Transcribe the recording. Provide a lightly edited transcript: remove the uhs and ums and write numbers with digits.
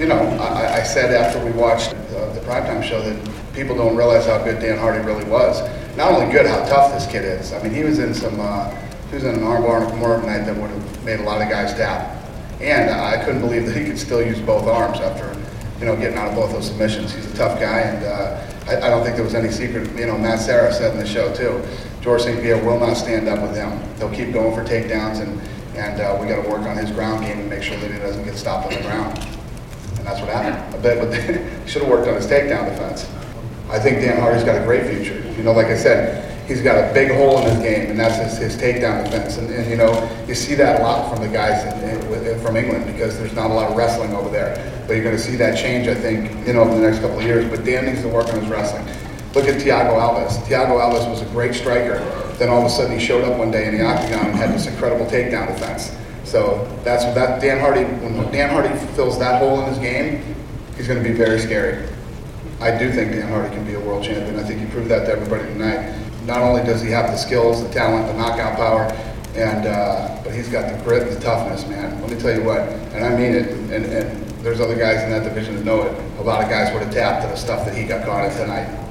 I said after we watched the primetime show that people don't realize how good Dan Hardy really was. Not only good, how tough this kid is. I mean, he was in an armbar and a Kimura tonight that would have made a lot of guys tap. And I couldn't believe that he could still use both arms after, getting out of both those submissions. He's a tough guy, and I don't think there was any secret. Matt Serra said in the show too, George St. Pierre will not stand up with him. They'll keep going for takedowns, and we got to work on his ground game and make sure that he doesn't get stopped on the ground. And that's what happened. I bet, but he should have worked on his takedown defense. I think Dan Hardy's got a great future. Like I said, he's got a big hole in his game, and that's his takedown defense. And you see that a lot from the guys from England, because there's not a lot of wrestling over there. But you're going to see that change, I think, over the next couple of years. But Dan needs to work on his wrestling. Look at Thiago Alves. Thiago Alves was a great striker. Then all of a sudden he showed up one day in the octagon and had this incredible takedown defense. So that's what Dan Hardy. When Dan Hardy fills that hole in his game, he's going to be very scary. I do think Dan Hardy can be a world champion. I think he proved that to everybody tonight. Not only does he have the skills, the talent, the knockout power, but he's got the grit and the toughness, man. Let me tell you what, and I mean it, and there's other guys in that division that know it. A lot of guys would have tapped to the stuff that he got caught in tonight.